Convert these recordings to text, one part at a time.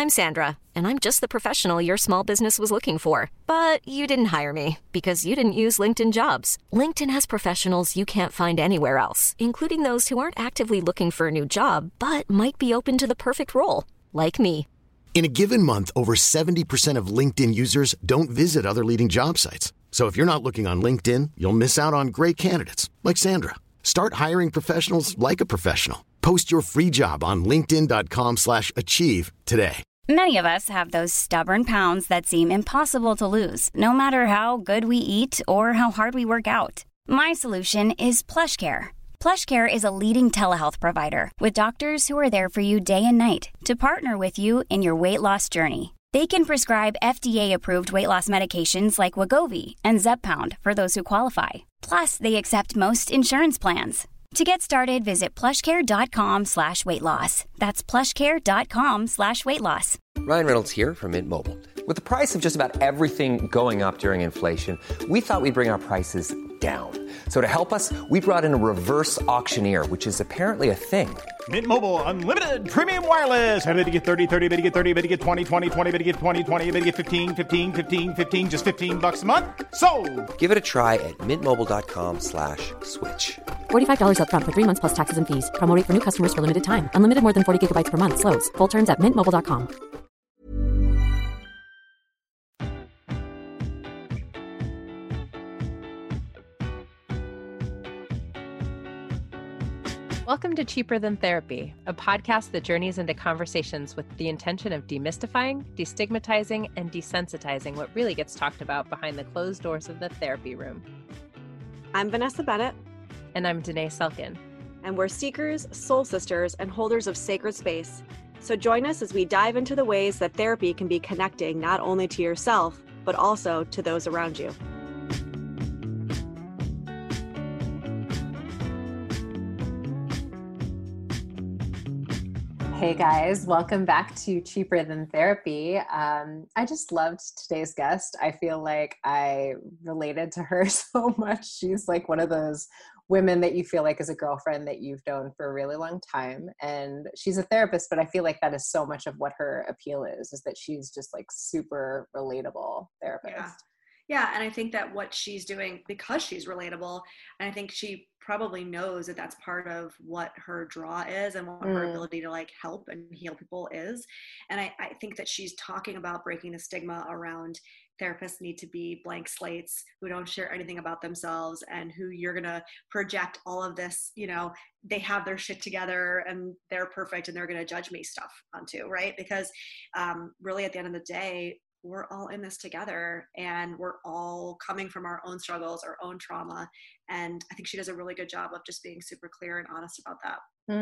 I'm Sandra, and I'm just the professional your small business was looking for. But you didn't hire me because you didn't use LinkedIn Jobs. LinkedIn has professionals you can't find anywhere else, including those who aren't actively looking for a new job, but might be open to the perfect role, like me. In a given month, over 70% of LinkedIn users don't visit other leading job sites. So if you're not looking on LinkedIn, you'll miss out on great candidates like Sandra. Start hiring professionals like a professional. Post your free job on linkedin.com/achieve today. Many of us have those stubborn pounds that seem impossible to lose, no matter how good we eat or how hard we work out. My solution is PlushCare. PlushCare is a leading telehealth provider with doctors who are there for you day and night to partner with you in your weight loss journey. They can prescribe FDA-approved weight loss medications like Wegovy and Zepbound for those who qualify. Plus, they accept most insurance plans. To get started, visit plushcare.com/weightloss. That's plushcare.com/weightloss. Ryan Reynolds here from Mint Mobile. With the price of just about everything going up during inflation, we thought we'd bring our prices down. So to help us, we brought in a reverse auctioneer, which is apparently a thing. Mint Mobile Unlimited Premium Wireless. How to get 30, 30, bit to get 30, bit to get 20, 20, 20, bit to get 20, 20, bit to get 15, 15, 15, 15, just $15 a month? Sold! Give it a try at mintmobile.com/switch. $45 up front for 3 months plus taxes and fees. Promo rate for new customers for limited time. Unlimited more than 40 gigabytes per month. Slows full terms at mintmobile.com. Welcome to Cheaper Than Therapy, a podcast that journeys into conversations with the intention of demystifying, destigmatizing, and desensitizing what really gets talked about behind the closed doors of the therapy room. I'm Vanessa Bennett. And I'm Danae Selkin. And we're seekers, soul sisters, and holders of sacred space. So join us as we dive into the ways that therapy can be connecting not only to yourself, but also to those around you. Hey guys, welcome back to Cheaper Than Therapy. I just loved today's guest. I feel like I related to her so much. She's like one of those women that you feel like is a girlfriend that you've known for a really long time. And she's a therapist, but I feel like that is so much of what her appeal is that she's just like super relatable therapist. Yeah, and I think that what she's doing, because she's relatable, and I think she probably knows that that's part of what her draw is and what her ability to like help and heal people is. And I think that she's talking about breaking the stigma around therapists need to be blank slates who don't share anything about themselves and who you're going to project all of this, you know, they have their shit together and they're perfect and they're going to judge me stuff onto, right? Because really at the end of the day, we're all in this together and we're all coming from our own struggles, our own trauma. And I think she does a really good job of just being super clear and honest about that.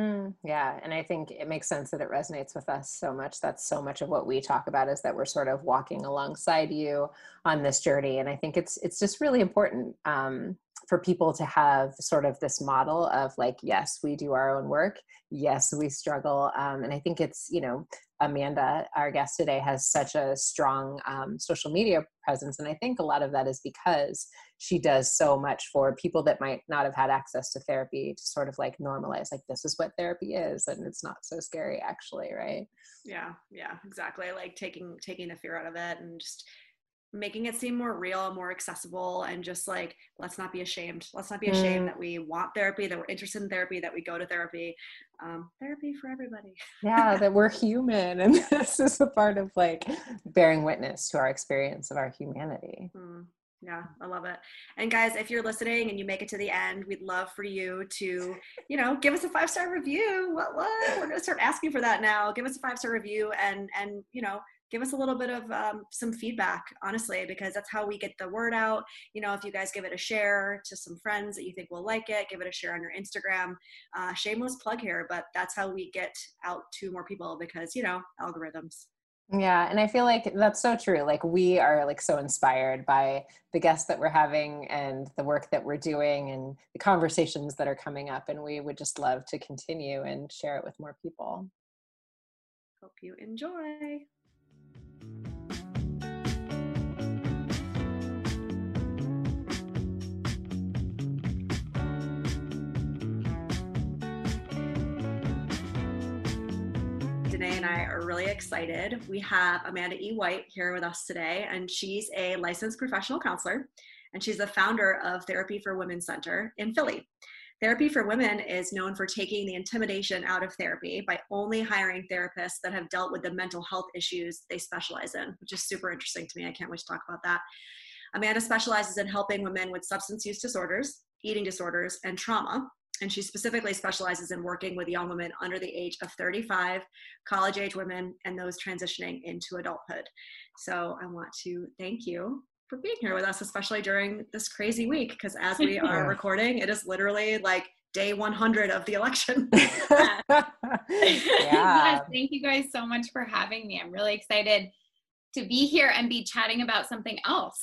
Yeah. And I think it makes sense that it resonates with us so much. That's so much of what we talk about is that we're sort of walking alongside you on this journey. And I think it's just really important for people to have sort of this model of like, yes, we do our own work. Yes, we struggle. And I think it's, you know, Amanda, our guest today, has such a strong social media presence. And I think a lot of that is because she does so much for people that might not have had access to therapy to sort of like normalize, like, this is what therapy is. And it's not so scary actually. Right. Yeah, exactly. Like taking the fear out of it and just making it seem more real, more accessible, and just like, let's not be ashamed. Let's not be ashamed that we want therapy, that we're interested in therapy, that we go to therapy. Therapy for everybody. Yeah, that we're human. And this is a part of like bearing witness to our experience of our humanity. Yeah, I love it. And guys, if you're listening and you make it to the end, we'd love for you to, you know, give us a 5-star review. What? We're going to start asking for that now. Give us a 5-star review and, you know, give us a little bit of some feedback, honestly, because that's how we get the word out. You know, if you guys give it a share to some friends that you think will like it, give it a share on your Instagram. Shameless plug here, but that's how we get out to more people because, you know, algorithms. Yeah. And I feel like that's so true. Like we are like so inspired by the guests that we're having and the work that we're doing and the conversations that are coming up. And we would just love to continue and share it with more people. Hope you enjoy. Danae and I are really excited. We have Amanda E. White here with us today, and she's a licensed professional counselor, and she's the founder of Therapy for Women Center in Philly. Therapy for Women is known for taking the intimidation out of therapy by only hiring therapists that have dealt with the mental health issues they specialize in, which is super interesting to me. I can't wait to talk about that. Amanda specializes in helping women with substance use disorders, eating disorders, and trauma. And she specifically specializes in working with young women under the age of 35, college-age women, and those transitioning into adulthood. So I want to thank you for being here with us, especially during this crazy week, because as we are recording, it is literally like day 100 of the election. Yes, thank you guys so much for having me. I'm really excited to be here and be chatting about something else.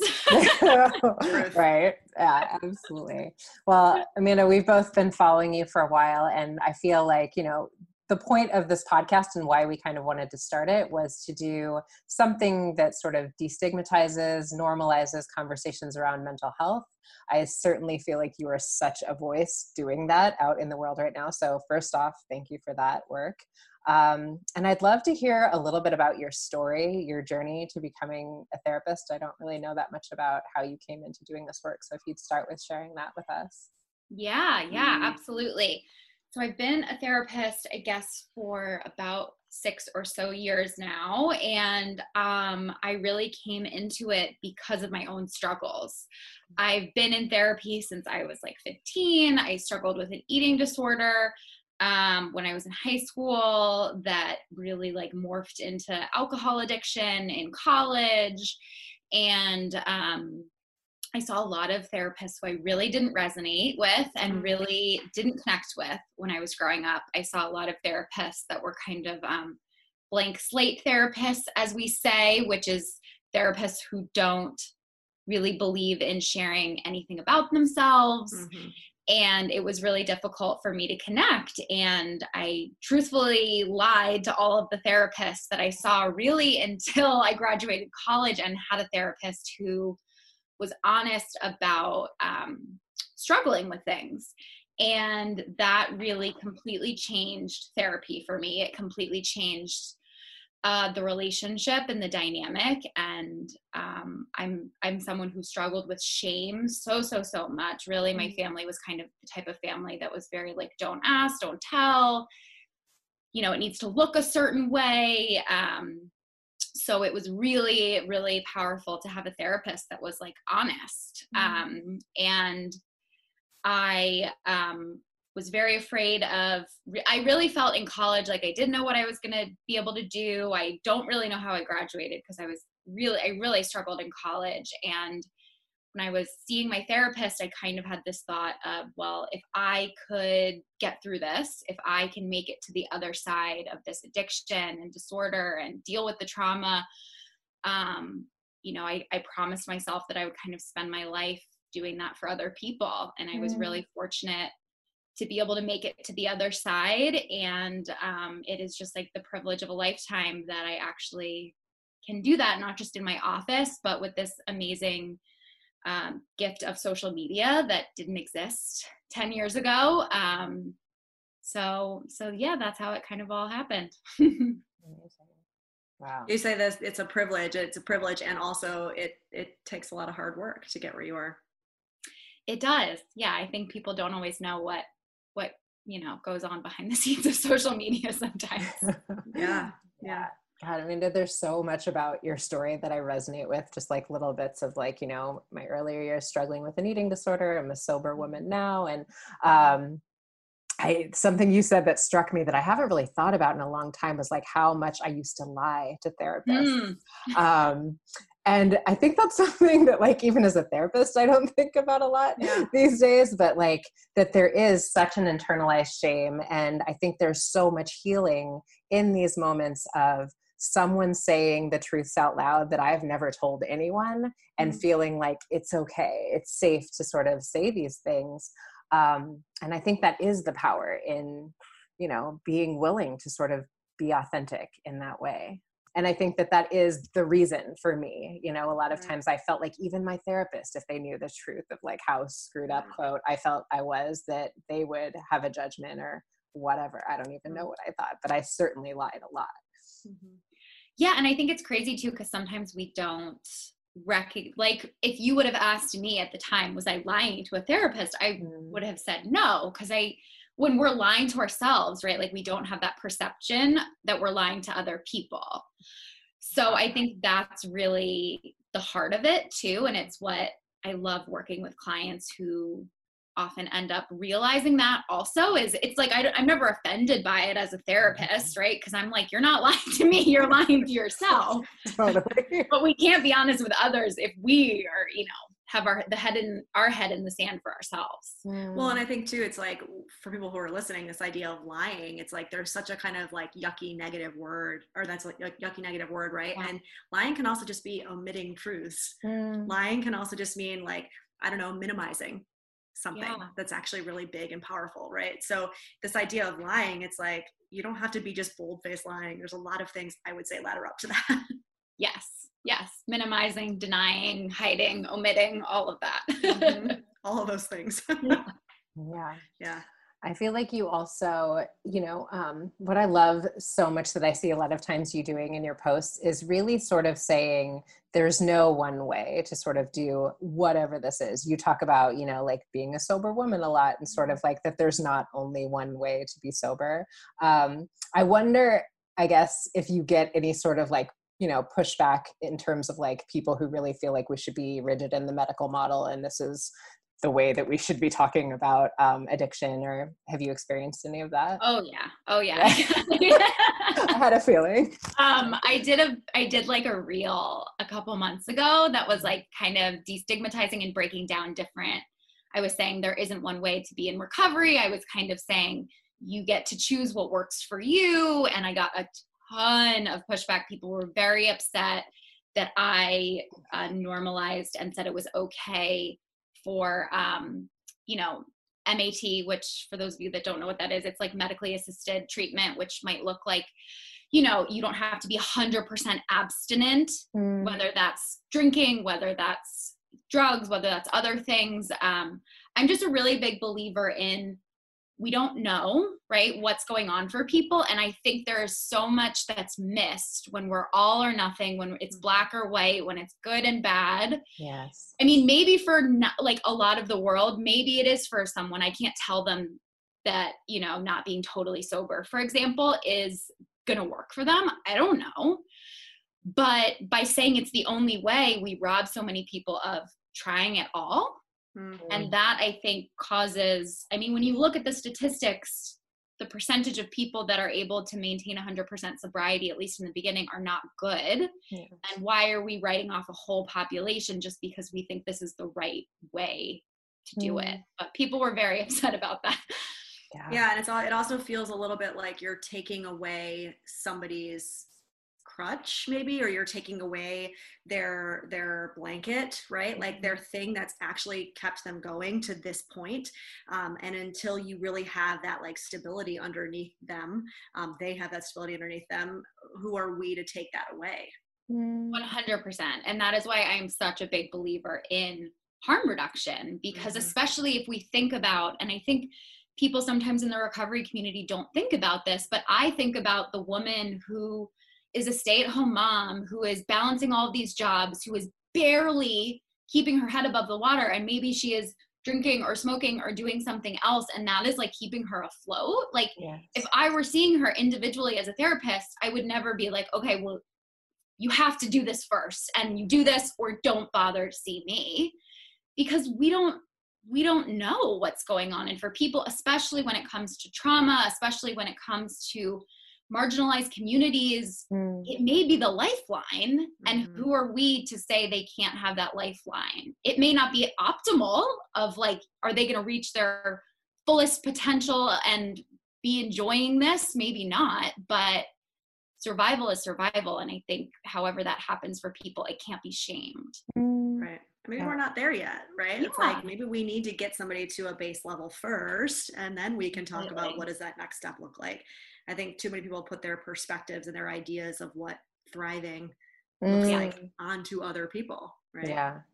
Right. Yeah, absolutely. Well, Amanda, we've both been following you for a while, and I feel like, the point of this podcast and why we kind of wanted to start it was to do something that sort of destigmatizes, normalizes conversations around mental health. I certainly feel like you are such a voice doing that out in the world right now. So first off, thank you for that work. And I'd love to hear a little bit about your story, your journey to becoming a therapist. I don't really know that much about how you came into doing this work. So if you'd start with sharing that with us. Yeah, absolutely. So I've been a therapist, I guess, for about 6 or so years now. And I really came into it because of my own struggles. I've been in therapy since I was like 15. I struggled with an eating disorder when I was in high school that really like morphed into alcohol addiction in college. And I saw a lot of therapists who I really didn't resonate with and really didn't connect with when I was growing up. I saw a lot of therapists that were kind of blank slate therapists, as we say, which is therapists who don't really believe in sharing anything about themselves. Mm-hmm. And it was really difficult for me to connect. And I truthfully lied to all of the therapists that I saw really until I graduated college and had a therapist who was honest about struggling with things. And that really completely changed therapy for me. It completely changed the relationship and the dynamic. And I'm someone who struggled with shame so much. Really, my family was kind of the type of family that was very like, don't ask, don't tell, it needs to look a certain way. So it was really, really powerful to have a therapist that was like honest. And I was very afraid I really felt in college like I didn't know what I was going to be able to do. I don't really know how I graduated because I really struggled in college. And when I was seeing my therapist, I kind of had this thought of, well, if I could get through this, if I can make it to the other side of this addiction and disorder and deal with the trauma, I promised myself that I would kind of spend my life doing that for other people. And I was really fortunate to be able to make it to the other side. And it is just like the privilege of a lifetime that I actually can do that, not just in my office, but with this amazing gift of social media that didn't exist 10 years ago. So yeah, that's how it kind of all happened. Wow. You say this, it's a privilege, and also it takes a lot of hard work to get where you are. It does. Yeah. I think people don't always know what goes on behind the scenes of social media sometimes. Yeah. God, I mean, there's so much about your story that I resonate with, just like little bits of like, my earlier years struggling with an eating disorder. I'm a sober woman now. And something you said that struck me that I haven't really thought about in a long time was like how much I used to lie to therapists. And I think that's something that like, even as a therapist, I don't think about a lot these days, but like that there is such an internalized shame. And I think there's so much healing in these moments of someone saying the truths out loud that I've never told anyone and feeling like it's okay, it's safe to sort of say these things. And I think that is the power in, being willing to sort of be authentic in that way. And I think that is the reason for me. A lot of times I felt like even my therapist, if they knew the truth of like how screwed up, quote, I felt I was, that they would have a judgment or whatever. I don't even know what I thought, but I certainly lied a lot. Yeah. And I think it's crazy too, because sometimes we don't like, if you would have asked me at the time, was I lying to a therapist? I would have said no, because when we're lying to ourselves, right? Like we don't have that perception that we're lying to other people. So I think that's really the heart of it too. And it's what I love working with clients who often end up realizing that also is, it's like, I'm never offended by it as a therapist, right? Because I'm like, you're not lying to me, you're lying to yourself. Totally. But we can't be honest with others if we are, have our head in the sand for ourselves. Well, and I think too, it's like for people who are listening, this idea of lying, it's like there's such a kind of like yucky negative word, or that's like yucky negative word, right? Yeah. And lying can also just be omitting truths. Lying can also just mean like, I don't know, minimizing something that's actually really big and powerful, right? So this idea of lying, it's like, you don't have to be just bold-faced lying. There's a lot of things I would say ladder up to that. Yes. Minimizing, denying, hiding, omitting, all of that. All of those things. Yeah. I feel like you also, what I love so much that I see a lot of times you doing in your posts is really sort of saying there's no one way to sort of do whatever this is. You talk about, like being a sober woman a lot, and sort of like that there's not only one way to be sober. I wonder, I guess, if you get any sort of like, pushback in terms of like people who really feel like we should be rigid in the medical model and this is the way that we should be talking about addiction, or have you experienced any of that? Oh yeah. I had a feeling. I did like a reel a couple months ago that was like kind of destigmatizing and breaking down I was saying there isn't one way to be in recovery. I was kind of saying you get to choose what works for you. And I got a ton of pushback. People were very upset that I normalized and said it was okay for, MAT, which for those of you that don't know what that is, it's like medically assisted treatment, which might look like, you don't have to be 100% abstinent, whether that's drinking, whether that's drugs, whether that's other things. I'm just a really big believer in, we don't know, right, what's going on for people. And I think there is so much that's missed when we're all or nothing, when it's black or white, when it's good and bad. Yes. I mean, maybe for like a lot of the world, maybe it is for someone. I can't tell them that, not being totally sober, for example, is going to work for them. I don't know. But by saying it's the only way, we rob so many people of trying it all. And that, I think, causes, when you look at the statistics, the percentage of people that are able to maintain 100% sobriety, at least in the beginning, are not good. Yeah. And why are we writing off a whole population just because we think this is the right way to do it? But people were very upset about that. Yeah, and it also feels a little bit like you're taking away somebody's crutch maybe, or you're taking away their blanket, right? Like their thing that's actually kept them going to this point. And until you really have that like stability underneath them, they have that stability underneath them. Who are we to take that away? 100%. And that is why I'm such a big believer in harm reduction, because especially if we think about, and I think people sometimes in the recovery community don't think about this, but I think about the woman who is a stay-at-home mom who is balancing all of these jobs, who is barely keeping her head above the water, and maybe she is drinking or smoking or doing something else, and that is like keeping her afloat. Like if I were seeing her individually as a therapist, I would never be like, okay, well, you have to do this first, and you do this or don't bother to see me, because we don't know what's going on. And for people, especially when it comes to trauma, especially when it comes to marginalized communities, it may be the lifeline. And who are we to say they can't have that lifeline? It may not be optimal of like, are they going to reach their fullest potential and be enjoying this? Maybe not, but survival is survival. And I think however that happens for people, it can't be shamed. Right. Maybe we're not there yet, right? It's like, maybe we need to get somebody to a base level first, and then we can talk about what does that next step look like. I think too many people put their perspectives and their ideas of what thriving looks like onto other people, right? Yeah.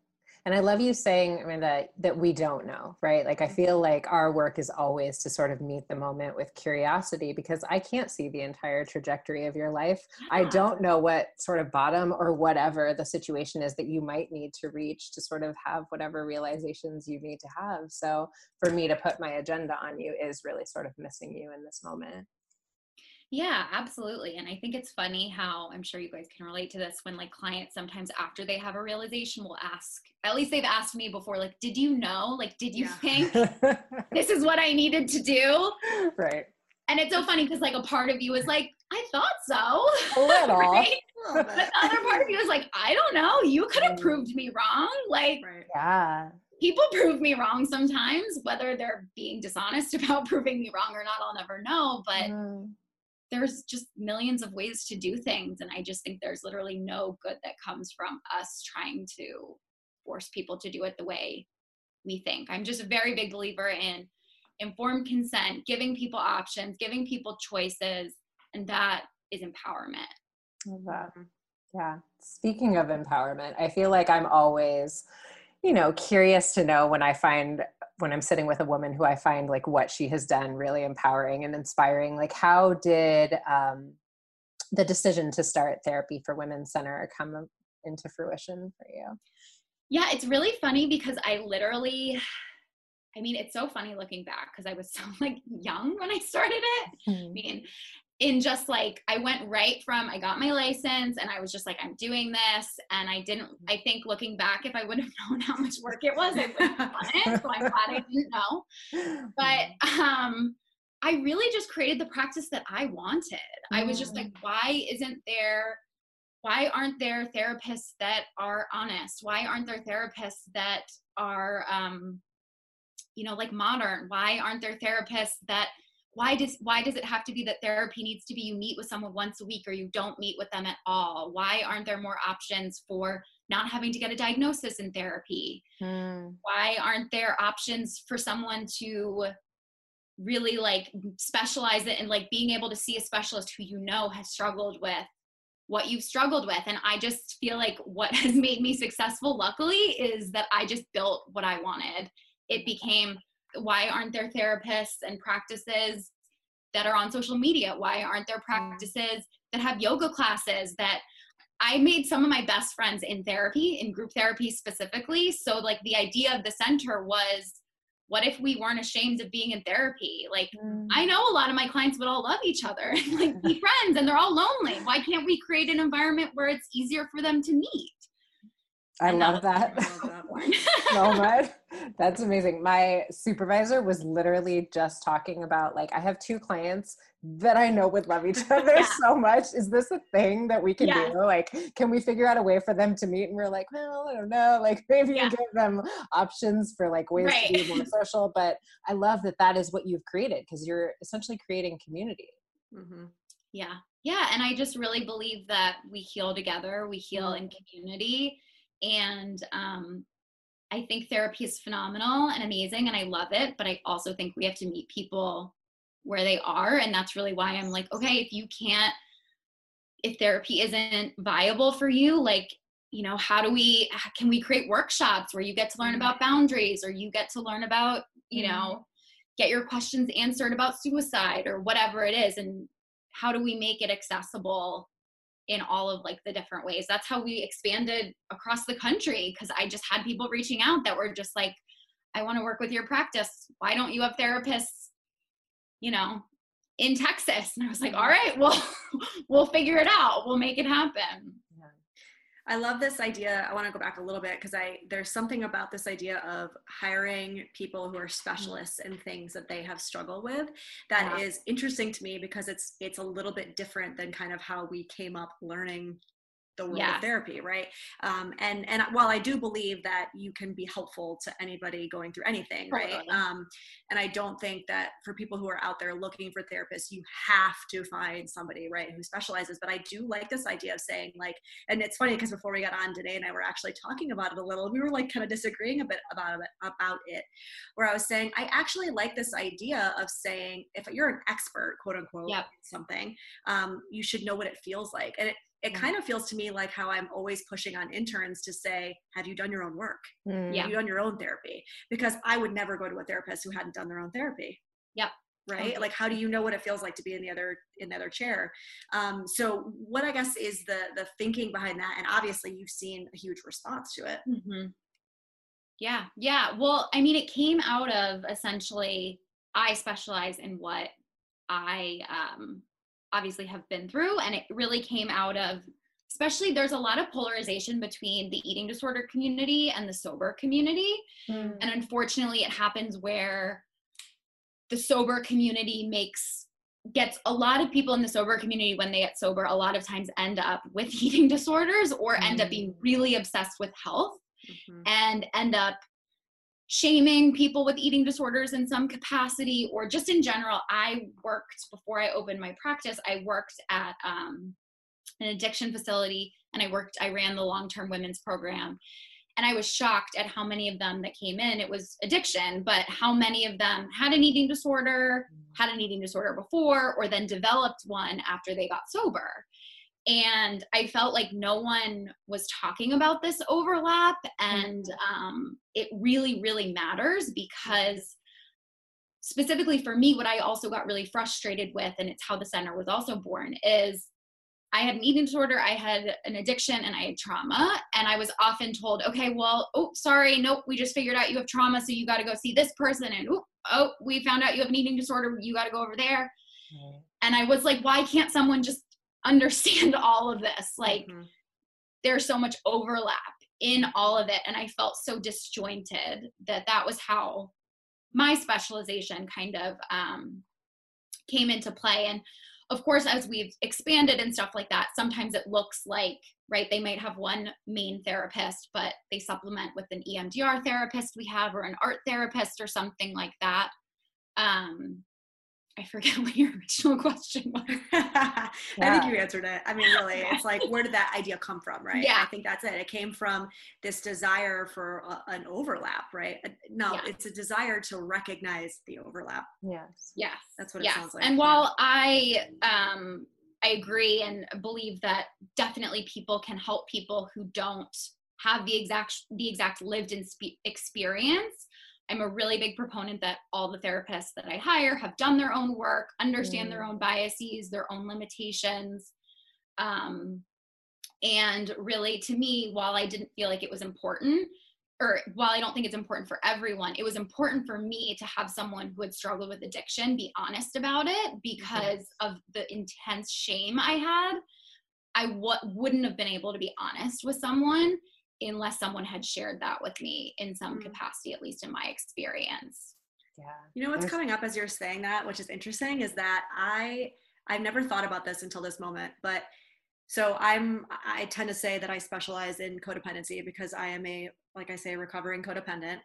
And I love you saying, Amanda, that we don't know, right? Like, I feel like our work is always to sort of meet the moment with curiosity, because I can't see the entire trajectory of your life. I don't know what sort of bottom or whatever the situation is that you might need to reach to sort of have whatever realizations you need to have. So for me to put my agenda on you is really sort of missing you in this moment. Yeah, absolutely. And I think it's funny how, I'm sure you guys can relate to this, when like clients sometimes after they have a realization will ask, at least they've asked me before, like, did you know? Like, did you think this is what I needed to do? Right. And it's so funny because like a part of you is like, I thought so. A little. Right? But the other part of you is like, I don't know. You could have proved me wrong. Like, yeah. People prove me wrong sometimes, whether they're being dishonest about proving me wrong or not, I'll never know. But there's just millions of ways to do things. And I just think there's literally no good that comes from us trying to force people to do it the way we think. I'm just a very big believer in informed consent, giving people options, giving people choices, and that is empowerment. Love that. Yeah. Speaking of empowerment, I feel like I'm always, curious to know when I'm sitting with a woman who I find like what she has done really empowering and inspiring. Like, how did the decision to start Therapy for Women Center come into fruition for you? Yeah, it's really funny because it's so funny looking back because I was so like young when I started it. I mean, in just like, I got my license and I was just like, I'm doing this. And I think looking back, if I would have known how much work it was, I wouldn't have done it. So I'm glad I didn't know. But I really just created the practice that I wanted. I was just like, why aren't there therapists that are honest? Why aren't there therapists that are, like modern? Why aren't there therapists that, why does it have to be that therapy needs to be you meet with someone once a week or you don't meet with them at all? Why aren't there more options for not having to get a diagnosis in therapy? Why aren't there options for someone to really like specialize it in like being able to see a specialist who has struggled with what you've struggled with? And I just feel like what has made me successful, luckily, is that I just built what I wanted. It became, why aren't there therapists and practices that are on social media? Why aren't there practices that have yoga classes? That I made some of my best friends in therapy, in group therapy specifically. So like the idea of the center was, what if we weren't ashamed of being in therapy? Like, I know a lot of my clients would all love each other and like be friends, and they're all lonely. Why can't we create an environment where it's easier for them to meet? I love that so much. That's amazing. My supervisor was literally just talking about, like, I have 2 clients that I know would love each other so much. Is this a thing that we can do? Like, can we figure out a way for them to meet? And we're like, well, I don't know. Like, maybe you give them options for like ways to be more social. But I love that is what you've created, because you're essentially creating community. Yeah. Yeah. And I just really believe that we heal together. We heal in community. And I think therapy is phenomenal and amazing, and I love it. But I also think we have to meet people where they are. And that's really why I'm like, okay, if therapy isn't viable for you, like, can we create workshops where you get to learn about boundaries, or you get to learn about, get your questions answered about suicide or whatever it is. And how do we make it accessible in all of like the different ways? That's how we expanded across the country, because I just had people reaching out that were just like, I want to work with your practice. Why don't you have therapists, in Texas? And I was like, all right, well, we'll figure it out. We'll make it happen. I love this idea. I want to go back a little bit because there's something about this idea of hiring people who are specialists in things that they have struggled with that is interesting to me, because it's a little bit different than kind of how we came up learning the world of therapy, right? And while I do believe that you can be helpful to anybody going through anything, right? And I don't think that for people who are out there looking for therapists, you have to find somebody, right, who specializes. But I do like this idea of saying, like, and it's funny because before we got on today and I were actually talking about it a little, we were like kind of disagreeing a bit about it, where I was saying, I actually like this idea of saying, if you're an expert, quote unquote, in something, you should know what it feels like. And it kind of feels to me like how I'm always pushing on interns to say, have you done your own work? Yeah. Have you done your own therapy? Because I would never go to a therapist who hadn't done their own therapy. Yep. Right? Okay. Like, how do you know what it feels like to be in the other chair? So what I guess is the thinking behind that, and obviously you've seen a huge response to it. Mm-hmm. Yeah. Yeah. Well, I mean, it came out of essentially, I specialize in what I obviously have been through, and it really came out of, especially there's a lot of polarization between the eating disorder community and the sober community. And unfortunately it happens where the sober community gets a lot of people in the sober community, when they get sober, a lot of times end up with eating disorders or end up being really obsessed with health and end up shaming people with eating disorders in some capacity, or just in general. I worked, before I opened my practice, I worked at an addiction facility, and I ran the long-term women's program. And I was shocked at how many of them that came in, it was addiction, but how many of them had an eating disorder before, or then developed one after they got sober. And I felt like no one was talking about this overlap. And it really, really matters, because specifically for me, what I also got really frustrated with, and it's how the center was also born, is I had an eating disorder, I had an addiction, and I had trauma. And I was often told, okay, well, sorry, nope, we just figured out you have trauma, so you got to go see this person. And we found out you have an eating disorder, you got to go over there. And I was like, why can't someone just understand all of this? Like, there's so much overlap in all of it. And I felt so disjointed that was how my specialization kind of came into play. And of course, as we've expanded and stuff like that, sometimes it looks like, right, they might have one main therapist, but they supplement with an EMDR therapist we have, or an art therapist or something like that. I forget what your original question was. I think you answered it. I mean, really, it's like, where did that idea come from, right? Yeah. I think that's it. It came from this desire for an overlap, right? No, it's a desire to recognize the overlap. Yes. That's what it sounds like. And while I agree and believe that definitely people can help people who don't have the exact lived experience, I'm a really big proponent that all the therapists that I hire have done their own work, understand their own biases, their own limitations. And really, to me, while I didn't feel like it was important, or while I don't think it's important for everyone, it was important for me to have someone who had struggled with addiction be honest about it, because of the intense shame I had. I wouldn't have been able to be honest with someone unless someone had shared that with me in some capacity, at least in my experience. Yeah. You know what's coming up as you're saying that, which is interesting, is that I've never thought about this until this moment, but so I tend to say that I specialize in codependency because I am like I say, recovering codependent.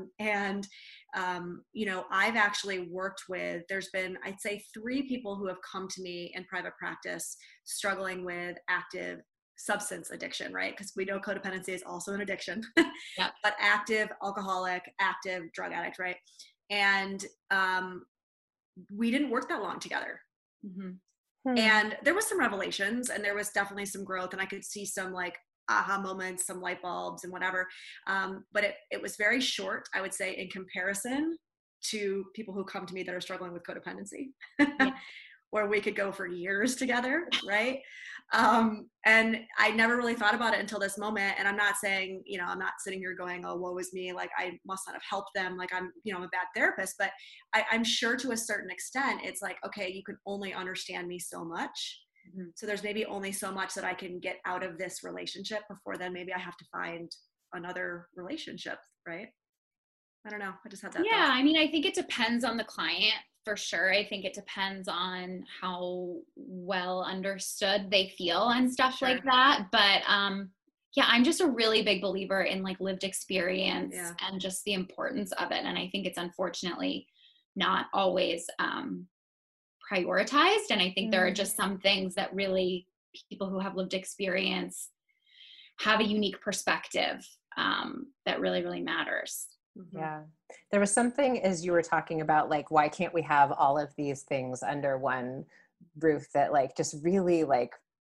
You know, I've actually worked with, there's been, I'd say 3 people who have come to me in private practice struggling with active substance addiction, right? Because we know codependency is also an addiction, but active alcoholic, active drug addict, right? And we didn't work that long together. And there was some revelations, and there was definitely some growth, and I could see some like aha moments, some light bulbs and whatever. But it was very short, I would say, in comparison to people who come to me that are struggling with codependency. Where we could go for years together, right? And I never really thought about it until this moment. And I'm not saying, you know, I'm not sitting here going, oh, woe is me, like I must not have helped them, like I'm, you know, I'm a bad therapist. But I'm sure to a certain extent, it's like, okay, you can only understand me so much. So there's maybe only so much that I can get out of this relationship before then maybe I have to find another relationship, right? I don't know. I just had that thought. I mean, I think it depends on the client. For sure. I think it depends on how well understood they feel and stuff like that. But I'm just a really big believer in like lived experience and just the importance of it. And I think it's unfortunately not always prioritized. And I think there are just some things that really people who have lived experience have a unique perspective that really, really matters. Yeah. There was something as you were talking about, like, why can't we have all of these things under one roof, that like just really like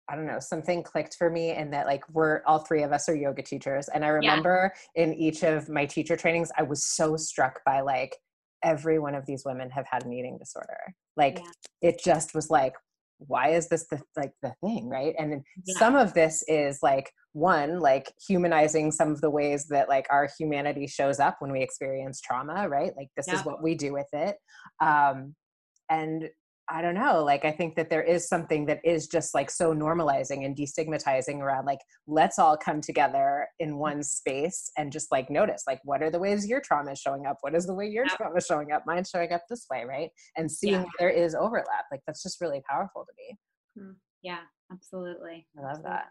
I don't know, something clicked for me, and that like we're all three of us are yoga teachers. And I remember in each of my teacher trainings, I was so struck by like every one of these women have had an eating disorder. Like it just was like, why is this the thing, right? And then some of this is like, one, like humanizing some of the ways that like our humanity shows up when we experience trauma, right? Like this is what we do with it. And I don't know, like, I think that there is something that is just like so normalizing and destigmatizing around like, let's all come together in one space and just like notice, like, what are the ways your trauma is showing up? What is the way your trauma is showing up? Mine's showing up this way, right? And seeing where there is overlap, like, that's just really powerful to me. Yeah, absolutely. I love that.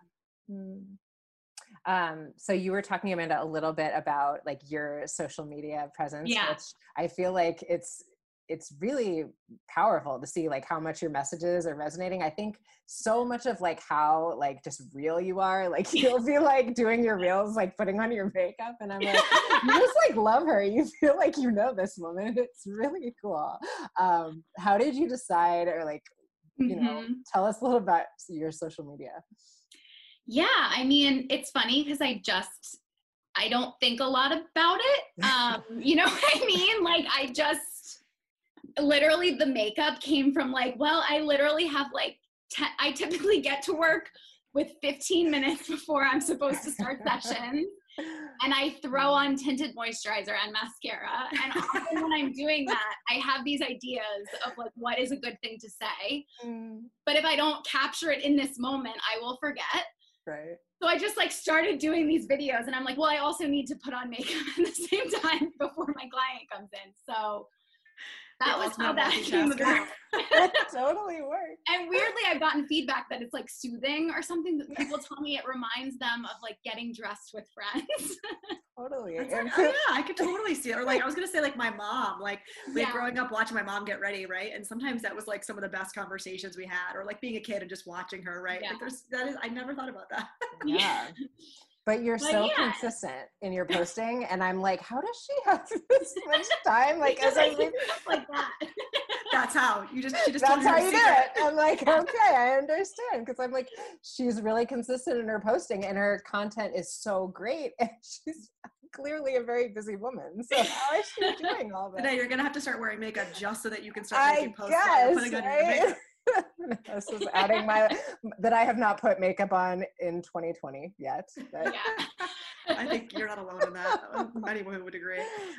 So you were talking, Amanda, a little bit about like your social media presence, which I feel like it's really powerful to see like how much your messages are resonating. I think so much of like how like just real you are, like you'll be like doing your reels, like putting on your makeup, and I'm like, you just like love her. You feel like you know this woman. It's really cool. How did you decide, or like, you know, tell us a little about your social media? Yeah, I mean, it's funny because I don't think a lot about it. You know what I mean? Like literally the makeup came from like, well, I literally have like, I typically get to work with 15 minutes before I'm supposed to start session. And I throw on tinted moisturizer and mascara. And often when I'm doing that, I have these ideas of like, what is a good thing to say. But if I don't capture it in this moment, I will forget. Right. So I just like started doing these videos, and I'm like, well, I also need to put on makeup at the same time before my client comes in. So that was how that came about. That totally worked. And weirdly, I've gotten feedback that it's like soothing or something, that people tell me it reminds them of like getting dressed with friends. Totally. Like, oh yeah, I could totally see it. Or like, I was going to say like my mom, like growing up watching my mom get ready, right? And sometimes that was like some of the best conversations we had, or like being a kid and just watching her, right? Yeah. Like I never thought about that. Yeah. But you're so consistent in your posting, and I'm like, how does she have this much time? Like, as I like that. That's how she just that's how you do it. I'm like, okay, I understand, because I'm like, she's really consistent in her posting, and her content is so great, and she's clearly a very busy woman. So how is she doing all that? Today you're gonna have to start wearing makeup just so that you can start making posts. Putting on your makeup. This is adding that I have not put makeup on in 2020 yet. But. Yeah. I think you're not alone in that. Many women would agree.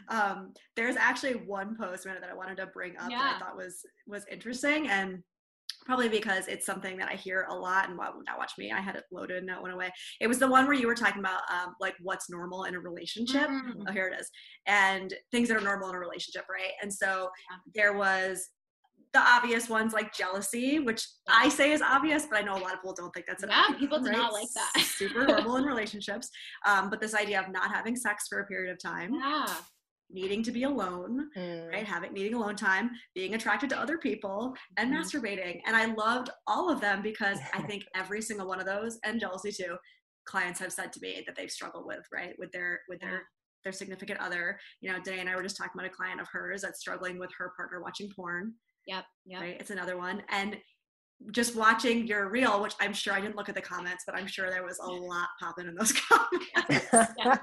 There's actually one post, Amanda, that I wanted to bring up that I thought was interesting, and probably because it's something that I hear a lot. And now watch me, I had it loaded and it went away. It was the one where you were talking about like what's normal in a relationship. Oh, here it is. And things that are normal in a relationship, right? And so there was the obvious ones like jealousy, which I say is obvious, but I know a lot of people don't think that's people do not like that. Super normal in relationships. But this idea of not having sex for a period of time, needing to be alone, right? Needing alone time, being attracted to other people, and masturbating. And I loved all of them because I think every single one of those, and jealousy too, clients have said to me that they've struggled with, right? With their significant other. You know, Danae and I were just talking about a client of hers that's struggling with her partner watching porn. Yep. Right. It's another one. And just watching your reel, which I'm sure I didn't look at the comments, but I'm sure there was a lot popping in those comments.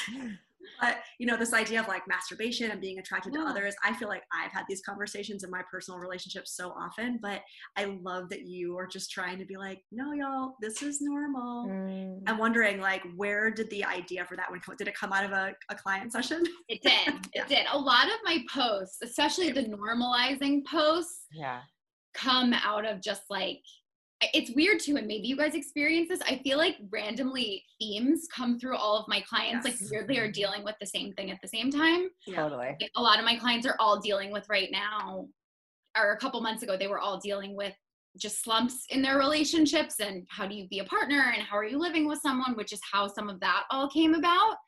But, you know, this idea of like masturbation and being attracted to others, I feel like I've had these conversations in my personal relationships so often, but I love that you are just trying to be like, no, y'all, this is normal. I'm wondering, like, where did the idea for that one come? Did it come out of a client session? It did. It did. A lot of my posts, especially the normalizing posts, come out of just like, it's weird too, and maybe you guys experience this. I feel like randomly themes come through all of my clients, like weirdly are dealing with the same thing at the same time. Totally. Like, a lot of my clients are all dealing with right now, or a couple months ago, they were all dealing with just slumps in their relationships, and how do you be a partner, and how are you living with someone, which is how some of that all came about.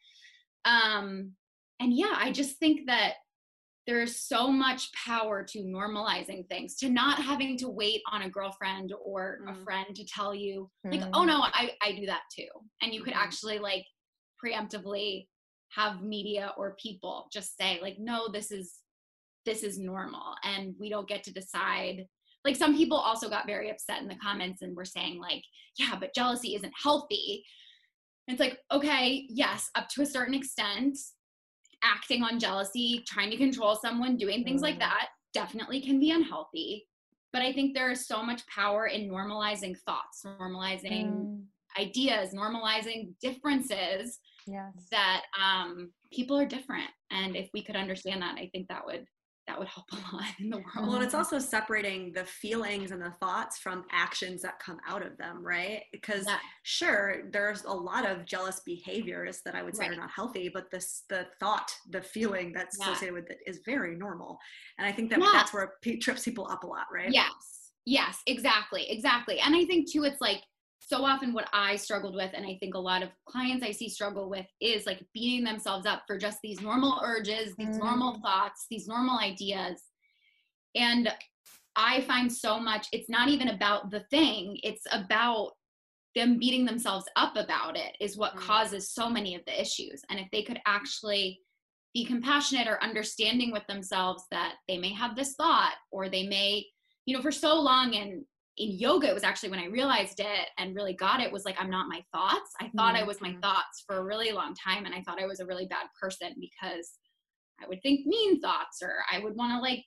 And yeah, I just think that there's so much power to normalizing things, to not having to wait on a girlfriend or a friend to tell you like, oh no, I do that too. And you could actually like preemptively have media or people just say like, no, this is normal. And we don't get to decide like some people also got very upset in the comments and were saying like, yeah, but jealousy isn't healthy. It's like, okay, yes, up to a certain extent, acting on jealousy, trying to control someone, doing things like that definitely can be unhealthy. But I think there is so much power in normalizing thoughts, normalizing ideas, normalizing differences, that people are different. And if we could understand that, I think that would help a lot in the world. Well, and it's also separating the feelings and the thoughts from actions that come out of them, right? Because sure, there's a lot of jealous behaviors that I would say are not healthy, but the thought, the feeling that's associated with it is very normal. And I think that that's where it trips people up a lot, right? Yes, exactly. And I think too, it's like, so often what I struggled with, and I think a lot of clients I see struggle with, is like beating themselves up for just these normal urges, these normal thoughts, these normal ideas. And I find so much, it's not even about the thing, it's about them beating themselves up about it is what causes so many of the issues. And if they could actually be compassionate or understanding with themselves that they may have this thought, or they may, for so long in yoga, it was actually when I realized it and really got it, was like, I'm not my thoughts. I thought I was my thoughts for a really long time. And I thought I was a really bad person because I would think mean thoughts, or I would want to like,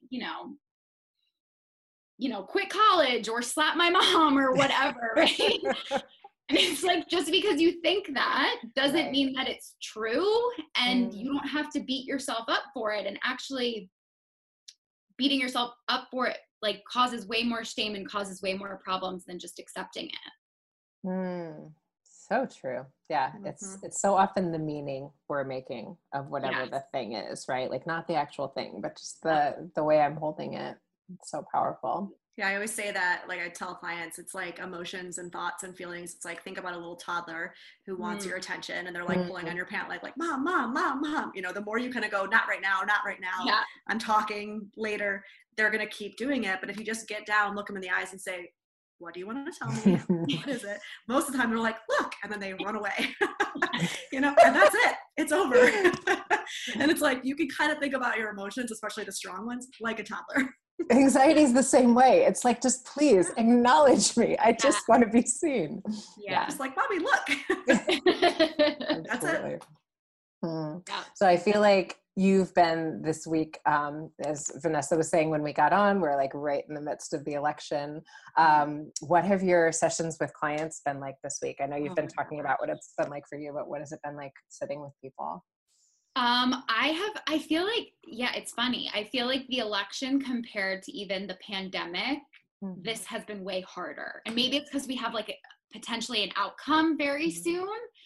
quit college or slap my mom or whatever. Right. And it's like, just because you think that doesn't mean that it's true. And you don't have to beat yourself up for it. And actually beating yourself up for it like causes way more shame and causes way more problems than just accepting it. So true. Yeah. It's so often the meaning we're making of whatever the thing is, right? Like not the actual thing, but just the way I'm holding it. It's so powerful. Yeah, I always say that, like I tell clients, it's like emotions and thoughts and feelings. It's like, think about a little toddler who wants your attention, and they're like pulling on your pant, like mom, mom, mom, mom. The more you kind of go, not right now, I'm talking later, they're going to keep doing it. But if you just get down, look them in the eyes and say, what do you want to tell me? What is it? Most of the time they're like, look, and then they run away, and that's it. It's over. And it's like, you can kind of think about your emotions, especially the strong ones, like a toddler. Anxiety is the same way. It's like, just please acknowledge me. I just want to be seen. Yeah. Just like, mommy, look. That's it. So I feel like you've been this week, as Vanessa was saying when we got on, we're like right in the midst of the election. What have your sessions with clients been like this week? I know you've been talking about what it's been like for you, but what has it been like sitting with people? I feel like, it's funny. I feel like the election compared to even the pandemic, this has been way harder. And maybe it's because we have like potentially an outcome very soon.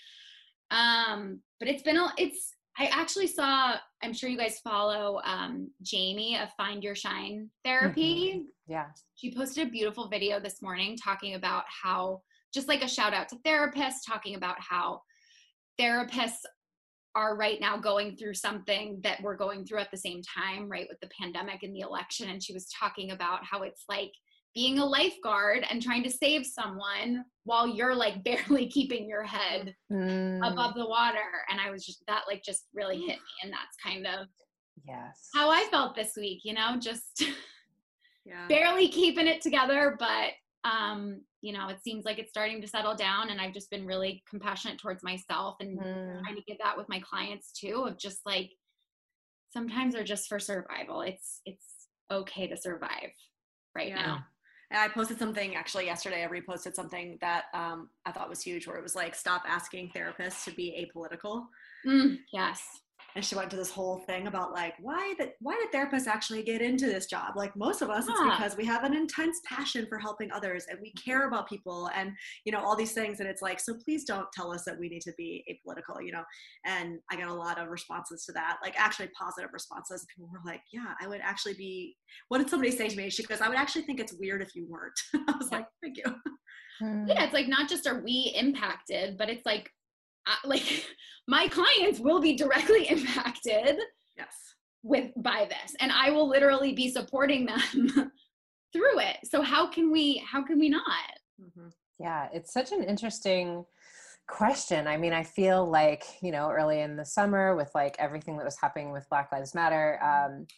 But I actually saw, I'm sure you guys follow, Jamie of Find Your Shine Therapy. Yeah. She posted a beautiful video this morning talking about how, just like a shout out to therapists, talking about how therapists are right now going through something that we're going through at the same time, right, with the pandemic and the election. And she was talking about how it's like being a lifeguard and trying to save someone while you're like barely keeping your head above the water. And I was just, that like just really hit me. And that's kind of how I felt this week, just barely keeping it together, but it seems like it's starting to settle down, and I've just been really compassionate towards myself and trying to get that with my clients too, of just like, sometimes they're just for survival. It's okay to survive now. And I posted something actually yesterday. I reposted something that I thought was huge, where it was like, stop asking therapists to be apolitical. Yes. And she went to this whole thing about like, why did therapists actually get into this job? Like most of us, it's because we have an intense passion for helping others and we care about people and, all these things. And it's like, so please don't tell us that we need to be apolitical, and I got a lot of responses to that, like actually positive responses. People were like, yeah, I would actually be, what did somebody say to me? She goes, I would actually think it's weird if you weren't. I was like, thank you. Yeah. It's like, not just are we impacted, but it's like my clients will be directly impacted by this, and I will literally be supporting them through it. So how can we not? Yeah, it's such an interesting question. I mean, I feel like, early in the summer with like everything that was happening with Black Lives Matter,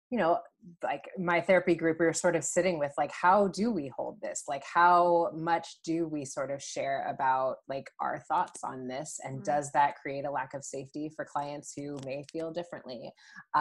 like my therapy group, we were sort of sitting with like, how do we hold this? Like, how much do we sort of share about like our thoughts on this? And does that create a lack of safety for clients who may feel differently?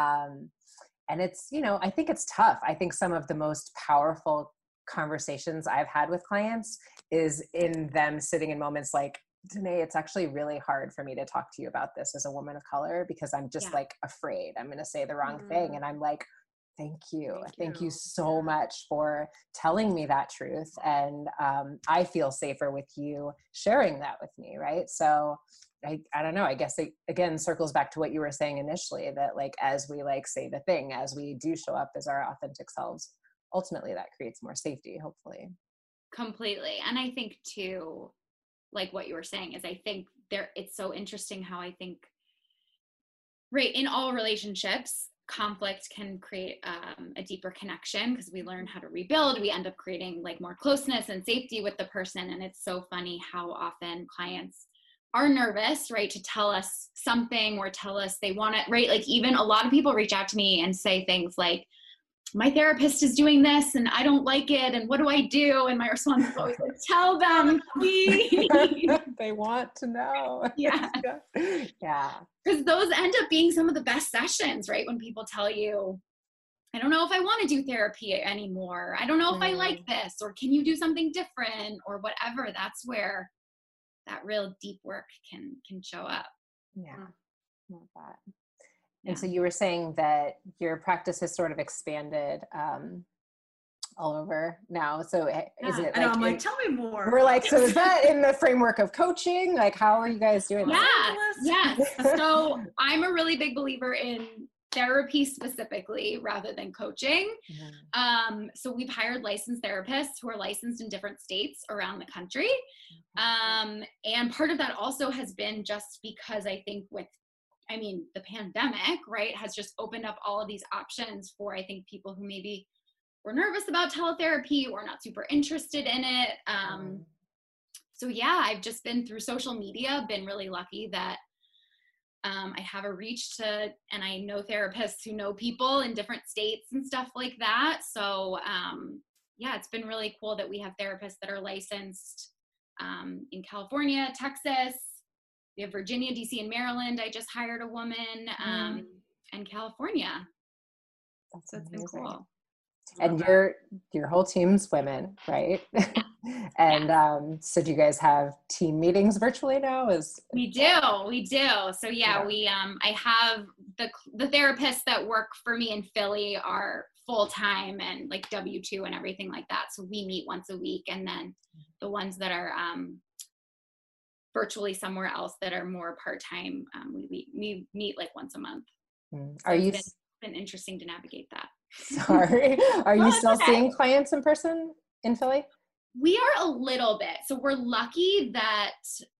And it's, I think it's tough. I think some of the most powerful conversations I've had with clients is in them sitting in moments like, Danae, it's actually really hard for me to talk to you about this as a woman of color because I'm just like afraid I'm going to say the wrong thing. And I'm like, thank you so much for telling me that truth. And I feel safer with you sharing that with me. Right. So I don't know, I guess it again circles back to what you were saying initially, that like, as we like say the thing, as we do show up as our authentic selves, ultimately that creates more safety, hopefully. Completely. And I think too, like what you were saying is I think it's so interesting how I think, right, in all relationships, conflict can create a deeper connection because we learn how to rebuild. We end up creating like more closeness and safety with the person. And it's so funny how often clients are nervous, right, to tell us something or tell us they want it, right? Like even a lot of people reach out to me and say things like, my therapist is doing this and I don't like it. And what do I do? And my response is always like, tell them, please. They want to know. Yeah. Yeah. Because those end up being some of the best sessions, right? When people tell you, I don't know if I want to do therapy anymore. I don't know if I like this, or can you do something different or whatever. That's where that real deep work can show up. Yeah. Love that. And so you were saying that your practice has sort of expanded all over now. So is it like, I'm like, tell me more. We're like, so is that in the framework of coaching? Like, how are you guys doing that? Yes. So I'm a really big believer in therapy specifically rather than coaching. So we've hired licensed therapists who are licensed in different states around the country. And part of that also has been just because I think the pandemic, right, has just opened up all of these options for, I think, people who maybe were nervous about teletherapy or not super interested in it. So yeah, I've just been through social media, been really lucky that I have a reach to, and I know therapists who know people in different states and stuff like that. So yeah, it's been really cool that we have therapists that are licensed in California, Texas. We have Virginia, DC, and Maryland. I just hired a woman, and California. So it's been cool. And your whole team's women, right? And so do you guys have team meetings virtually now? We do. So yeah. We I have the therapists that work for me in Philly are full-time and like W-2 and everything like that. So we meet once a week, and then the ones that are virtually somewhere else that are more part-time, we meet like once a month. So it's been interesting to navigate that. Sorry. Are you still seeing clients in person in Philly? We are a little bit. So we're lucky that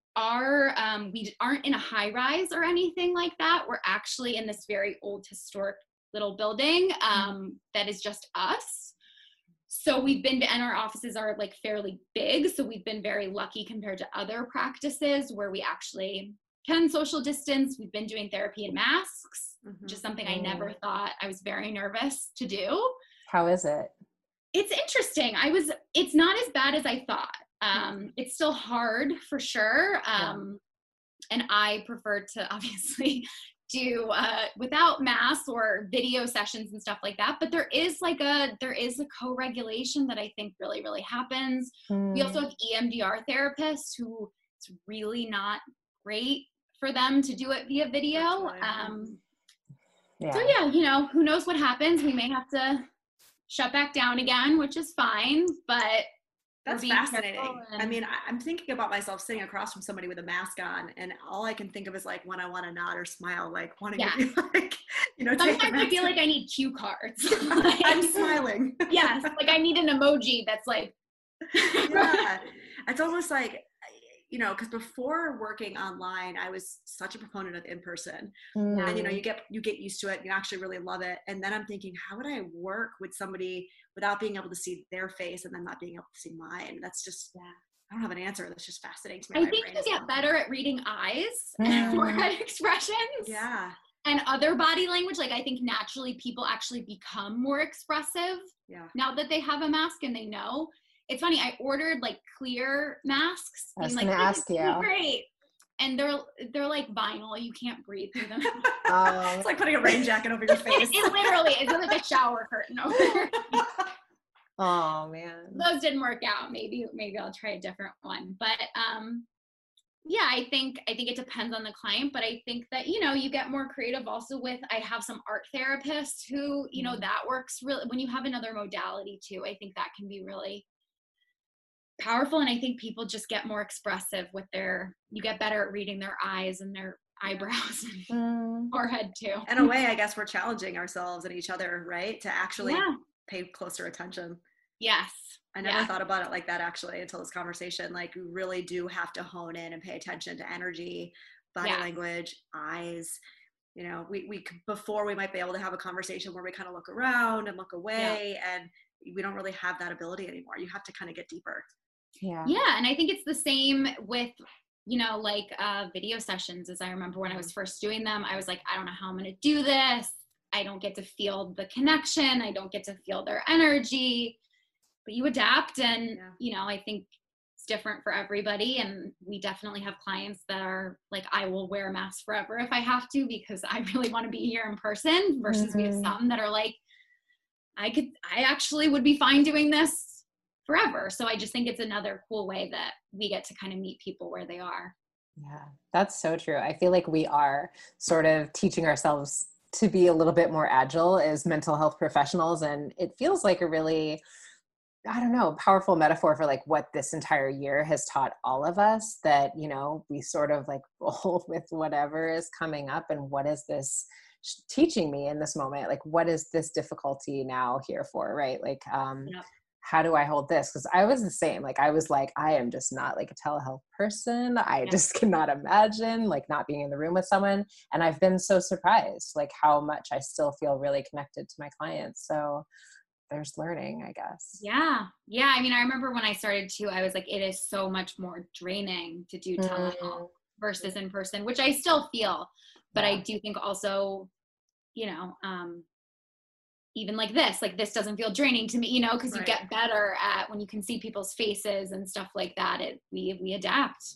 we aren't in a high rise or anything like that. We're actually in this very old historic little building that is just us. So and our offices are like fairly big. So we've been very lucky compared to other practices where we actually can social distance. We've been doing therapy in masks, which is something I never thought. I was very nervous to do. How is it? It's interesting. It's not as bad as I thought. It's still hard for sure. And I prefer to obviously do without masks or video sessions and stuff like that. But there is a co-regulation that I think really, really happens. We also have EMDR therapists who it's really not great for them to do it via video. So yeah, who knows what happens? We may have to shut back down again, which is fine, but that's fascinating. I mean, I'm thinking about myself sitting across from somebody with a mask on, and all I can think of is like when I want to nod or smile, like want to give you like, sometimes I feel like I need cue cards. Like, I'm smiling. Yes. Like I need an emoji that's like. Yeah. It's almost like, because before working online, I was such a proponent of in-person, and you get used to it, you actually really love it. And then I'm thinking, how would I work with somebody without being able to see their face and then not being able to see mine? That's just, I don't have an answer. That's just fascinating to me. I think you get better at reading eyes and forehead expressions. Yeah. and other body language. Like I think naturally people actually become more expressive now that they have a mask and they know. It's funny, I ordered like clear masks. I was like, gonna ask you. Great. And they're like vinyl. You can't breathe through them. It's like putting a rain jacket over your face. It literally is like a shower curtain over. Oh man. Those didn't work out. Maybe I'll try a different one. But yeah, I think it depends on the client, but I think that, you know, you get more creative also with, I have some art therapists who, you know, that works really, when you have another modality too, I think that can be really powerful. And I think people just get more expressive with you get better at reading their eyes and their eyebrows and forehead too. In a way, I guess we're challenging ourselves and each other, right? To actually pay closer attention. Yes. I never thought about it like that actually until this conversation. Like we really do have to hone in and pay attention to energy, body language, eyes. You know, we before we might be able to have a conversation where we kind of look around and look away, and we don't really have that ability anymore. You have to kind of get deeper. Yeah. And I think it's the same with, you know, like video sessions. As I remember when I was first doing them, I was like, I don't know how I'm going to do this. I don't get to feel the connection. I don't get to feel their energy. But you adapt, and you know, I think it's different for everybody. And we definitely have clients that are like, I will wear a mask forever if I have to, because I really want to be here in person, versus we have some that are like, I actually would be fine doing this forever. So I just think it's another cool way that we get to kind of meet people where they are. Yeah, that's so true. I feel like we are sort of teaching ourselves to be a little bit more agile as mental health professionals. And it feels like a really, I don't know, powerful metaphor for like what this entire year has taught all of us, that, you know, we sort of like roll with whatever is coming up, and what is this teaching me in this moment? Like, what is this difficulty now here for, right? Like, how do I hold this? Because I was the same. Like, I was like, I am just not like a telehealth person. I just cannot imagine like not being in the room with someone. And I've been so surprised like how much I still feel really connected to my clients. So there's learning, I guess. Yeah. I mean, I remember when I started too, I was like, it is so much more draining to do telehealth versus in person, which I still feel, but I do think also, you know, even like this doesn't feel draining to me, you know, because you get better at when you can see people's faces and stuff like that. We adapt.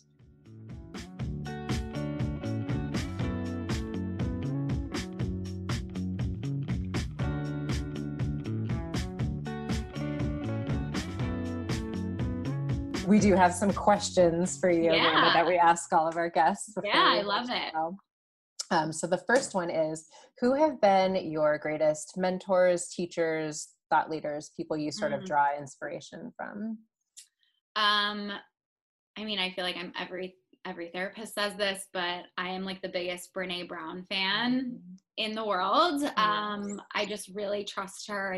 We do have some questions for you, Amanda, that we ask all of our guests. I love it. So the first one is, who have been your greatest mentors, teachers, thought leaders, people you sort of draw inspiration from? I mean, I feel like every therapist says this, but I am like the biggest Brené Brown fan in the world. I just really trust her.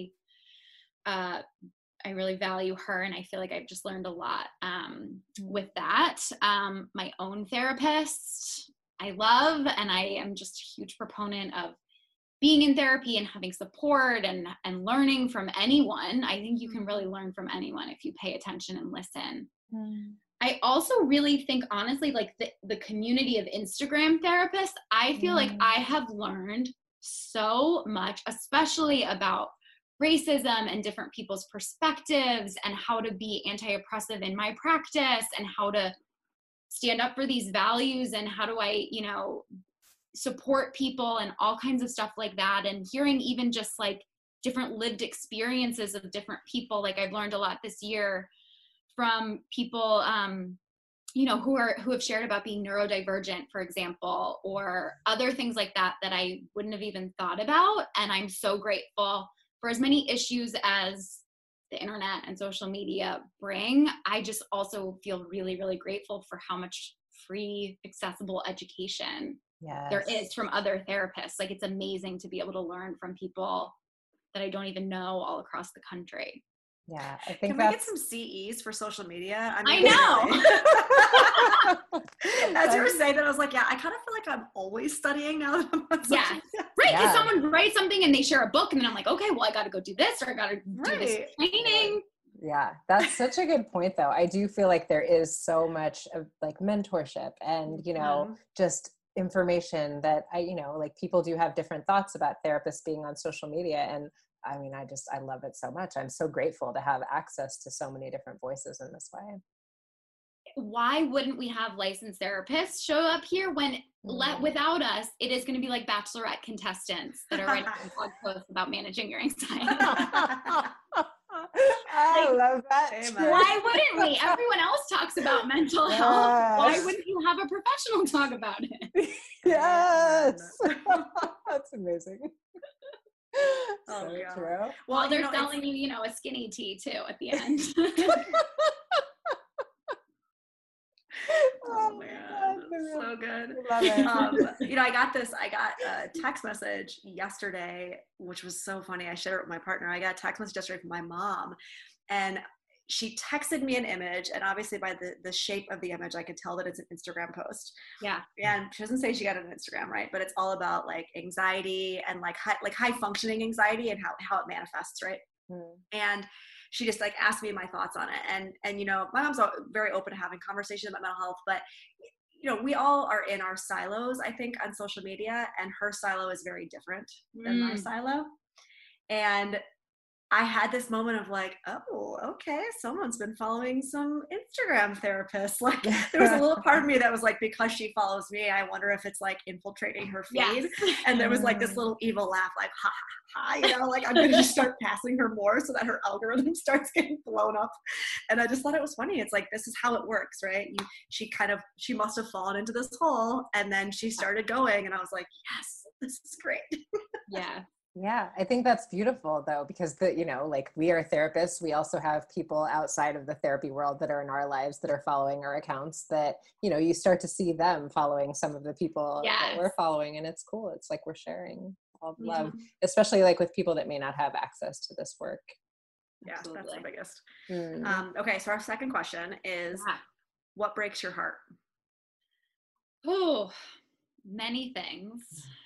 I really value her, and I feel like I've just learned a lot with that. My own therapist, I love, and I am just a huge proponent of being in therapy and having support and learning from anyone. I think you can really learn from anyone if you pay attention and listen. I also really think, honestly, like the community of Instagram therapists, I feel like I have learned so much, especially about racism and different people's perspectives, and how to be anti-oppressive in my practice, and how to stand up for these values, and how do I, you know, support people, and all kinds of stuff like that. And hearing even just like different lived experiences of different people. Like I've learned a lot this year from people, you know, who have shared about being neurodivergent, for example, or other things like that I wouldn't have even thought about. And I'm so grateful for as many issues as the internet and social media bring. I just also feel really, really grateful for how much free, accessible education there is from other therapists. Like, it's amazing to be able to learn from people that I don't even know all across the country. Yeah, I think we get some CEs for social media? I know. As you were saying that, I was like, yeah, I kind of feel like I'm always studying now that I'm on social media. Right. Because someone writes something and they share a book, and then I'm like, okay, well, I got to go do this, or I got to do this training. Yeah, that's such a good point, though. I do feel like there is so much of like mentorship and, you know, just information that like people do have different thoughts about therapists being on social media. And I mean, I love it so much. I'm so grateful to have access to so many different voices in this way. Why wouldn't we have licensed therapists show up here when without us, it is going to be like Bachelorette contestants that are writing blog posts about managing your anxiety. I love that. Why wouldn't we? Everyone else talks about mental health. Why wouldn't you have a professional talk about it? Yes. That's amazing. Oh, so yeah. true. Well, they're selling you, a skinny tea too at the end. Oh man, so good. Love it. I got a text message yesterday, which was so funny. I shared it with my partner. I got a text message yesterday from my mom, and she texted me an image, and obviously by the shape of the image, I could tell that it's an Instagram post. Yeah. And she doesn't say she got it on Instagram, right? But it's all about like anxiety and like high functioning anxiety and how it manifests, right? And she just like asked me my thoughts on it. And my mom's very open to having conversations about mental health, but we all are in our silos, I think, on social media, and her silo is very different than my silo. And I had this moment of like, oh, okay, someone's been following some Instagram therapists. Like there was a little part of me that was like, because she follows me, I wonder if it's like infiltrating her feed. Yes. And there was like this little evil laugh, like, ha, ha, ha, like I'm going to just start passing her more so that her algorithm starts getting blown up. And I just thought it was funny. It's like, this is how it works, right? She must have fallen into this hole, and then she started going, and I was like, yes, this is great. Yeah. Yeah, I think that's beautiful though, because we are therapists. We also have people outside of the therapy world that are in our lives that are following our accounts that, you start to see them following some of the people that we're following. And it's cool. It's like we're sharing all the love, especially like with people that may not have access to this work. Yeah, absolutely. That's the biggest. Okay, so our second question is, what breaks your heart? Oh, many things.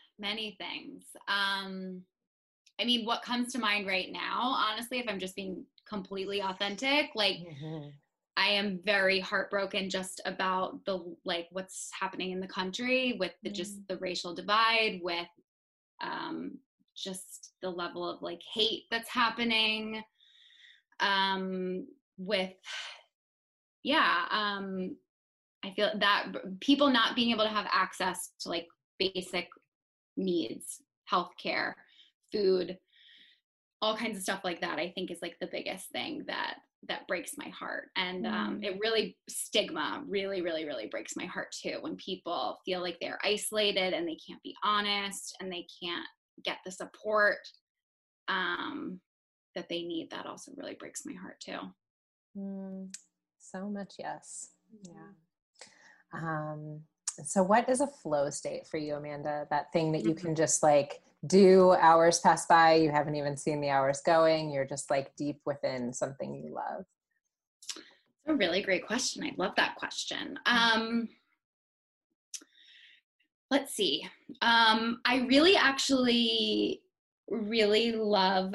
I mean, what comes to mind right now, honestly, if I'm just being completely authentic, like I am very heartbroken just about what's happening in the country with just the racial divide, with just the level of like hate that's happening, I feel that people not being able to have access to like basic needs, healthcare, food, all kinds of stuff like that, I think is like the biggest thing that breaks my heart. And it really, stigma really, really, really breaks my heart too, when people feel like they're isolated and they can't be honest and they can't get the support that they need. That also really breaks my heart too. So much. Yes. Yeah. So what is a flow state for you, Amanda? That thing that you can just like do, hours pass by, you haven't even seen the hours going, you're just like deep within something you love. That's a really great question. I love that question. Let's see. I really actually really love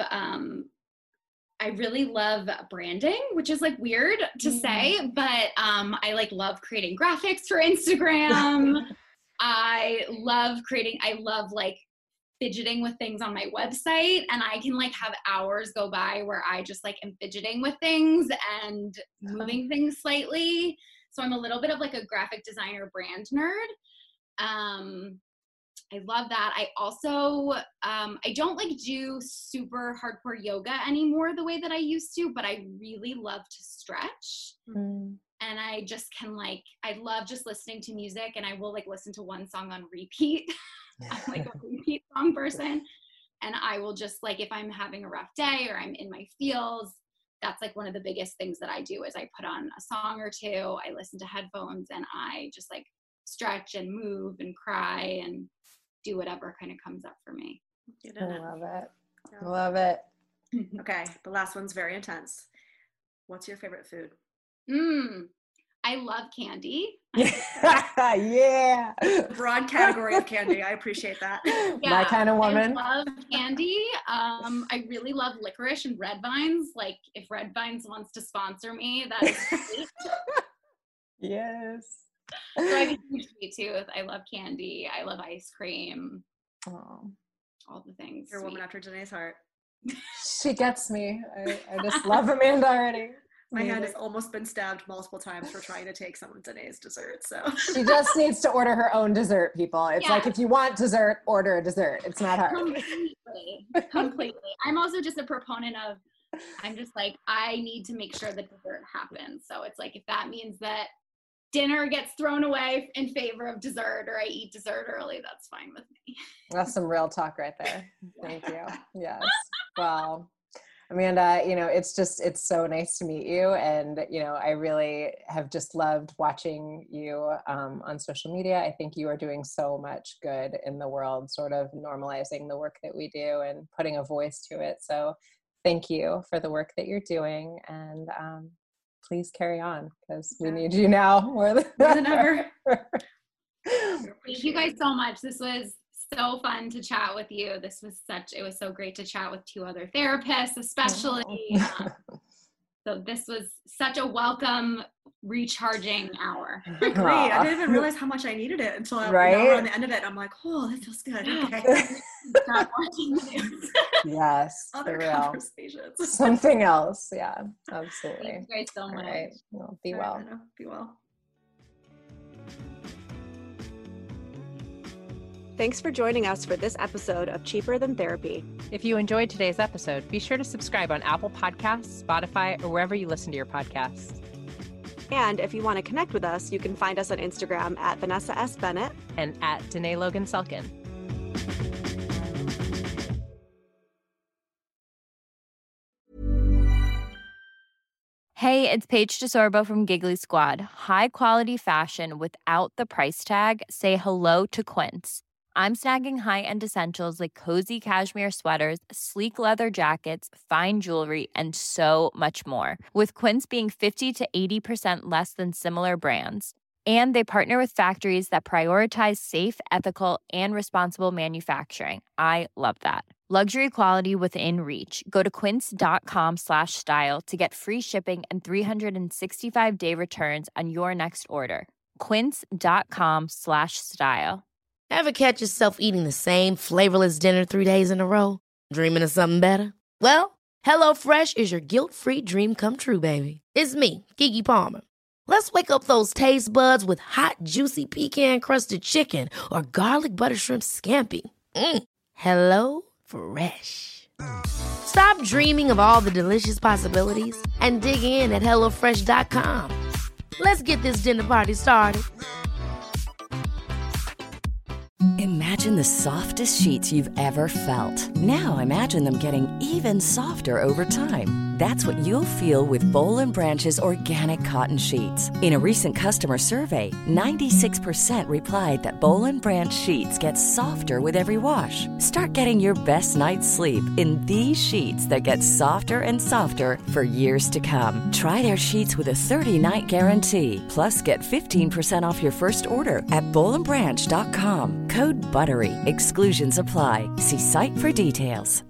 branding, which is like weird to say, but I like love creating graphics for Instagram. I love like fidgeting with things on my website, and I can like have hours go by where I just like am fidgeting with things and moving things slightly. So I'm a little bit of like a graphic designer brand nerd. I love that. I also, I don't like do super hardcore yoga anymore the way that I used to, but I really love to stretch. And I just can like, I love just listening to music, and I will like listen to one song on repeat. I'm like a repeat song person. And I will just like, if I'm having a rough day or I'm in my feels, that's like one of the biggest things that I do is I put on a song or two, I listen to headphones, and I just like stretch and move and cry and do whatever kind of comes up for me. I love it. I love it. Okay. The last one's very intense. What's your favorite food? I love candy. Yeah. Broad category of candy. I appreciate that. Yeah, my kind of woman. I love candy. I really love licorice and Red Vines. Like if Red Vines wants to sponsor me, that is great. Yes. So I have a huge sweet tooth. I love candy. I love ice cream. Oh, all the things. You're a woman after Janae's heart. She gets me. I just love Amanda already. My hand has almost been stabbed multiple times for trying to take some of Danae's dessert. So she just needs to order her own dessert, people. It's like, if you want dessert, order a dessert. It's not hard. Completely. I'm also just a proponent of, I'm just like, I need to make sure the dessert happens. So it's like, if that means that dinner gets thrown away in favor of dessert, or I eat dessert early, that's fine with me. That's some real talk right there. Thank you. Yes. Well, Amanda, it's so nice to meet you. And, I really have just loved watching you on social media. I think you are doing so much good in the world, sort of normalizing the work that we do and putting a voice to it. So thank you for the work that you're doing. And please carry on, because we need you now more than ever. Thank you guys so much. This was so fun to chat with you. It was so great to chat with two other therapists, especially. So this was such a welcome, recharging hour. I agree. I didn't even realize how much I needed it until we're on the end of it. I'm like, oh, that feels good. Okay. Stop watching the news. Yes. Other for real. conversations. Something else. Yeah, absolutely. Thank you guys so much. All right. Well, be well. Be well. Thanks for joining us for this episode of Cheaper Than Therapy. If you enjoyed today's episode, be sure to subscribe on Apple Podcasts, Spotify, or wherever you listen to your podcasts. And if you want to connect with us, you can find us on Instagram at Vanessa S. Bennett and at Danae Logan Selkin. Hey, it's Paige DeSorbo from Giggly Squad. High quality fashion without the price tag. Say hello to Quince. I'm snagging high-end essentials like cozy cashmere sweaters, sleek leather jackets, fine jewelry, and so much more. With Quince being 50 to 80% less than similar brands. And they partner with factories that prioritize safe, ethical, and responsible manufacturing. I love that. Luxury quality within reach. Go to quince.com/style to get free shipping and 365-day returns on your next order. Quince.com/style. Ever catch yourself eating the same flavorless dinner 3 days in a row? Dreaming of something better? Well, HelloFresh is your guilt-free dream come true, baby. It's me, Keke Palmer. Let's wake up those taste buds with hot, juicy pecan-crusted chicken or garlic butter shrimp scampi. HelloFresh. Stop dreaming of all the delicious possibilities and dig in at HelloFresh.com. Let's get this dinner party started. Imagine the softest sheets you've ever felt. Now imagine them getting even softer over time. That's what you'll feel with Boll & Branch's organic cotton sheets. In a recent customer survey, 96% replied that Boll & Branch sheets get softer with every wash. Start getting your best night's sleep in these sheets that get softer and softer for years to come. Try their sheets with a 30-night guarantee. Plus, get 15% off your first order at bollandbranch.com. Code BUTTERY. Exclusions apply. See site for details.